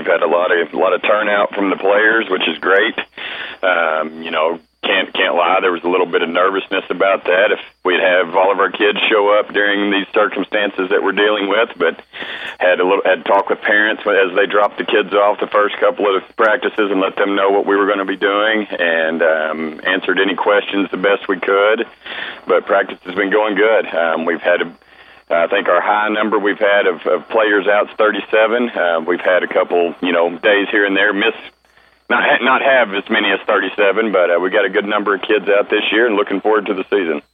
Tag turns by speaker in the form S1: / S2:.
S1: We've had a lot of turnout from the players, which is great. Can't lie, there was a little bit of nervousness about that if we'd have all of our kids show up during these circumstances that we're dealing with, but had to talk with parents as they dropped the kids off the first couple of practices and let them know what we were going to be doing, and answered any questions the best we could. But practice has been going good. We've had I think our high number we've had of players out is 37. We've had a couple, days here and there not have as many as 37, but we got a good number of kids out this year and looking forward to the season.